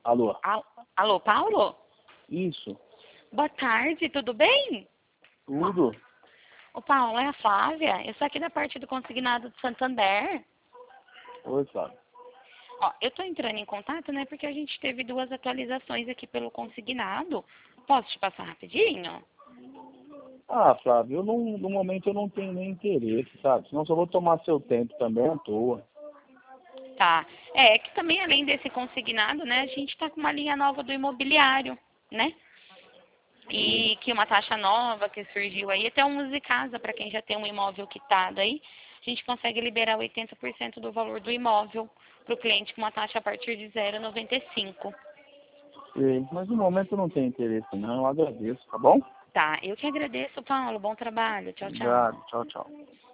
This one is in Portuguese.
Alô? Alô, Paulo? Isso. Boa tarde, tudo bem? Tudo? Ô, Paulo, é a Flávia. Eu sou aqui da parte do Consignado de Santander. Oi, Flávio. Ó, eu tô entrando em contato, né, porque a gente teve 2 atualizações aqui pelo Consignado. Posso te passar rapidinho? Ah, Flávio, no momento eu não tenho nem interesse, sabe? Senão só vou tomar seu tempo também à toa. Tá. É que também, além desse consignado, né, a gente tá com uma linha nova do imobiliário, né? E que uma taxa nova que surgiu aí, até um Use Casa, para quem já tem um imóvel quitado aí, a gente consegue liberar 80% do valor do imóvel para o cliente com uma taxa a partir de 0,95. Sei, mas no momento eu não tenho interesse não, eu agradeço, tá bom? Tá, eu que agradeço, Paulo. Bom trabalho. Tchau, tchau. Obrigado, tchau, tchau.